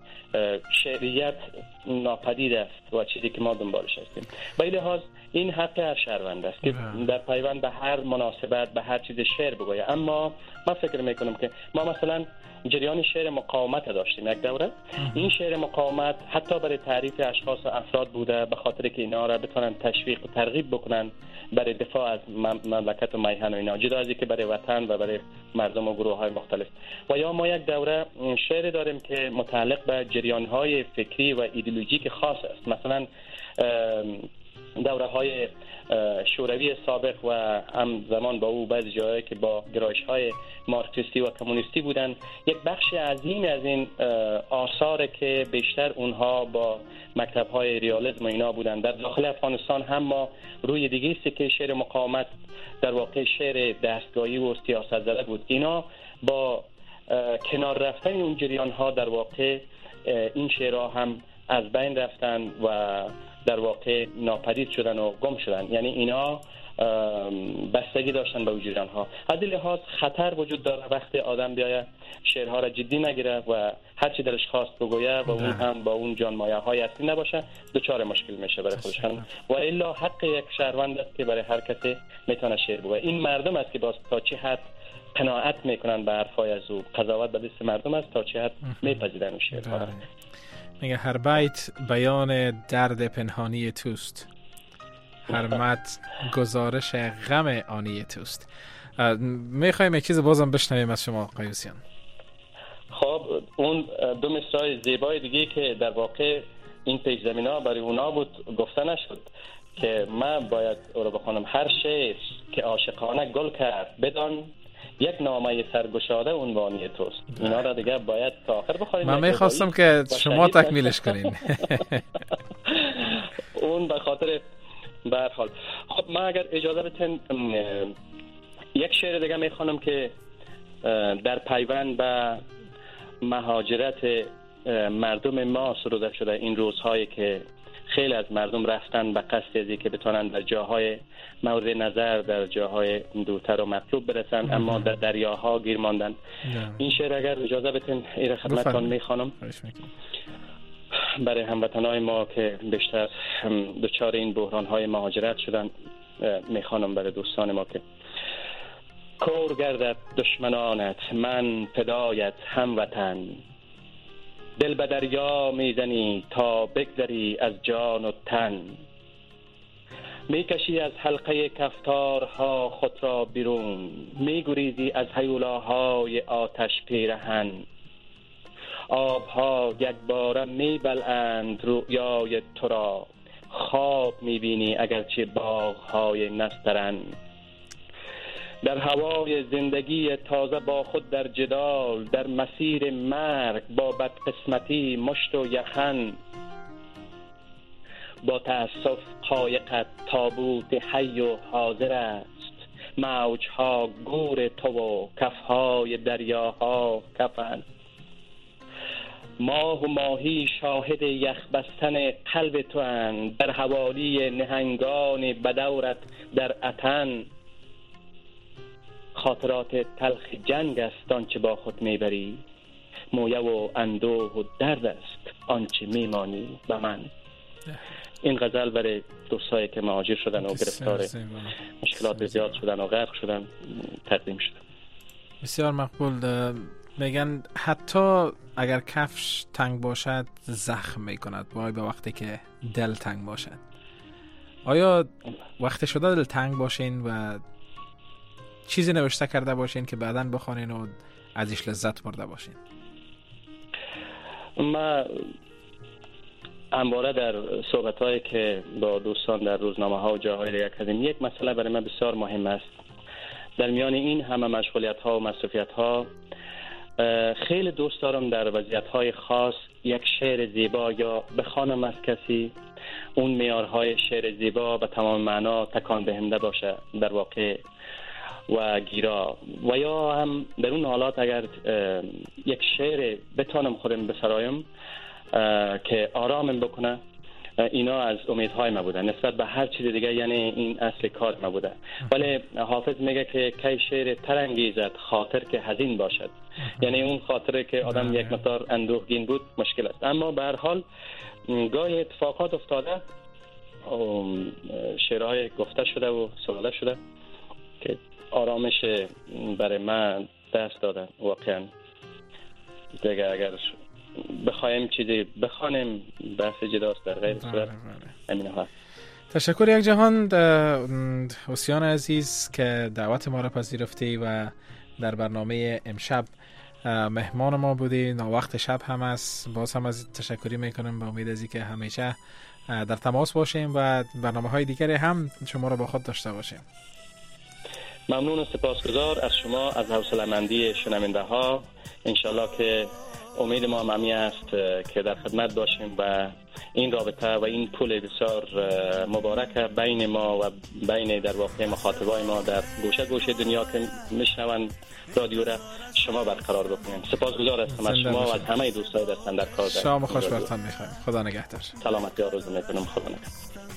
Speaker 18: شعریت ناپدید است و چیزی که ما دنبالش هستیم. به این لحاظ این حق هر شهروند است که در پیوند به هر مناسبت به هر چیز شعر بگوید. اما من فکر میکنم که ما مثلا جریان شعر مقاومت داشتیم یک دوره. این شعر مقاومت حتی برای تعریف اشخاص و افراد بوده به خاطر که اینا را بتونن تشویق و ترغیب بکنن برای دفاع از مملکت و میهن و اینا، جدا از اینکه برای وطن و برای مردم و گروه های مختلف. و یا ما یک دوره شعر داریم که متعلق به جریان های فکری و ایدئولوژیک خاص است. مثلا دوره های شوروی سابق و هم زمان با او بعضی جاهایی که با گرایش های مارکسیستی و کمونیستی بودن، یک بخش عظیم از این آثار که بیشتر اونها با مکتب های ریالیسم و اینا بودن. در داخل افغانستان هم ما روی دیگه است که شعر مقاومت در واقع شعر دستگاهی و سیاست زده بود. اینا با کنار رفتن اون جریان ها در واقع این شعرها هم از بین رفتن و در واقع ناپدید شدن و گم شدن. یعنی اینا بستگی داشتن به وجودن ها. از این لحاظ خطر وجود داره وقتی آدم بیاید شعرها را جدی نگیره و هر چی دلش خواست بگویه و اون هم با اون جانمایه های اصلی نباشه، دچار مشکل میشه برای خودش. و الا حق یک شهروند است که برای هر کسی میتونه شعر بگویه. این مردم است که باز تا چه حد قناعت میکنن به حرفای از او، قضاوت به دست مردم است تا چه حد میپذیرن اون شعرها.
Speaker 17: میگه هر بیت بیان درد پنهانی توست، هر متن گزارش غم آنی توست. میخوایم یک چیز بازم بشنویم از شما قیوسیان.
Speaker 18: خب اون دو مصرع زیبای دیگه که در واقع این پیش زمینا برای اونا بود گفته نشد که من باید او رو بخونم. هر شعر که عاشقانه گل کرد بدان یک نامه سرگشاده عنوانی توست. اینا را دیگه باید تا آخر بخونید.
Speaker 17: من میخواستم که شما تکمیلش کنین.
Speaker 18: اون به خاطر به هر حال. خب من اگر اجازه بدین یک شعر دیگه میخوانم که در پیوند به مهاجرت مردم ما سروده شده این روزهایی که خیلی از مردم رفتن به قصد ازی که بتونن در جاهای مورد نظر، در جاهای دورتر و مطلوب برسن، اما در دریاها گیر ماندن. این شعر اگر اجازه بدین این خدمتتان میخوانم برای هموطنهای ما که بیشتر دچار این بحرانهای مهاجرت شدن. میخوانم برای دوستان ما که کور گردد دشمنانت، من فدایت هموطن. دل به دریا میزنی تا بگذری از جان و تن. میکشی از حلقه کفتارها خود را بیرون، میگریزی از هیولاهای آتش پیرهن. آبها یک باره میبلند رویای تو را، خواب میبینی اگرچه باغهای نسترن. در هوای زندگی تازه با خود در جدال، در مسیر مرگ با بدقسمتی مشت و یخن. با تأسف قایقت تابوت حی و حاضر است، موجها گور تو و کفهای دریاها کفن. ماه و ماهی شاهد یخ بستن قلب تو اند، در حوالی نهنگان بدورت در اتن. خاطرات تلخ جنگ است آنچه با خود میبری، مویه و اندوه و درد است آنچه میمانی به من. این غزل برای دوستایی که مهاجر شدن و گرفتار مشکلات زیاد شدن و غرق شدن تقدیم شده.
Speaker 17: بسیار مقبول. میگن حتی اگر کفش تنگ باشد زخم میکند وای به وقتی که دل تنگ باشد. آیا وقت شده دل تنگ باشین و چیزی نوشته کرده باشین که بعداً بخوانین و ازش لذت برده باشین؟
Speaker 18: ما همواره در صحبت‌هایی که با دوستان در روزنامه‌ها و جاهای دیگه کردیم، یک مسئله برای من بسیار مهم است. در میان این همه مشغولیت‌ها و مسئولیت‌ها خیلی دوست دارم در وضعیت‌های خاص یک شعر زیبا یا بخوانم از کسی، اون معیارهای شعر زیبا به تمام معنا تکان دهنده باشه در واقع و گیرا، و یا هم در اون حالات اگر یک شعر بتانم خودم بسرایم که آرامم بکنه، اینا از امیدهای ما بوده نسبت به هر چیز دیگه، یعنی این اصل کار ما بوده. ولی حافظ میگه که کی شعر ترانگیزد خاطر که حزین باشد، یعنی اون خاطره که آدم یک مقدار اندوهگین بود مشکل است. اما به هر حال گاهی اتفاقات افتاده، شعرهای گفته شده و سروده شده که آرامش برای من دست دادن. واقعا دیگه اگر بخوایم چیزی بخوانیم بحث جداست، در غیر صورت همین ها.
Speaker 17: تشکر یک جهان حسین عزیز که دعوت ما را پذیرفتی و در برنامه امشب مهمان ما بودی. وقت شب هم است، باز هم از تشکری میکنم. با امید ازی که همیشه در تماس باشیم و برنامه‌های دیگری هم شما را با خود داشته باشیم.
Speaker 18: ممنون و سپاسگزار از شما، از حوصله‌مندی شنونده‌ها. انشالله که امید ما همی است که در خدمت باشیم و این رابطه و این پول بسیار مبارک بین ما و بین در واقع مخاطبای ما در گوشه گوشه دنیا که میشنوند رادیو را شما برقرار بکنیم. سپاسگزار هستم از شما و از همه دوستای دستن در کار.
Speaker 17: شما خوشبختان میخوایم. خدا نگهدار.
Speaker 18: سلامتی آرزو میکنم. خدا نگهدار.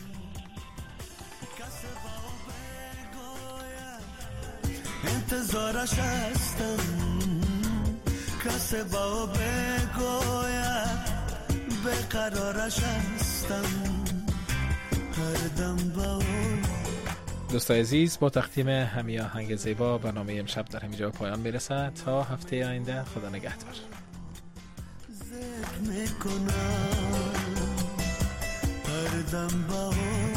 Speaker 19: انتظارش هستم کس با بگوید بقرارش هستم هر دم با اون.
Speaker 17: دوستای عزیز، با تقدیم همین آهنگ زیبا برنامه امشب در همینجا پایان میرسه. تا هفته آینده خدا نگهدار.
Speaker 19: ذکر میکنم هر دم با اون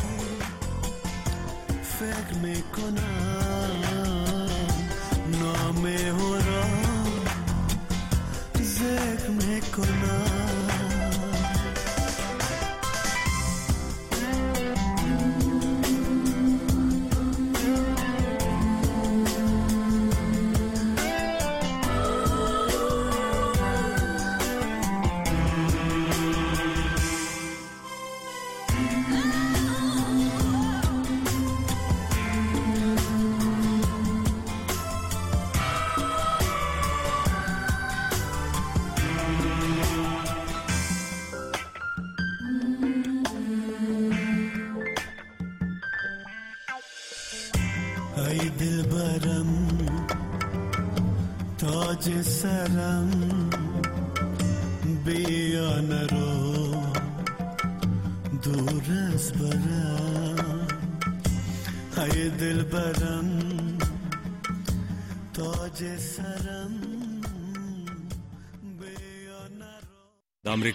Speaker 19: فکر میکنم نام او را ذکر میکنم. دلبرم تاج سرم بیا نرو دور از برم ای دلبرم تاج سرم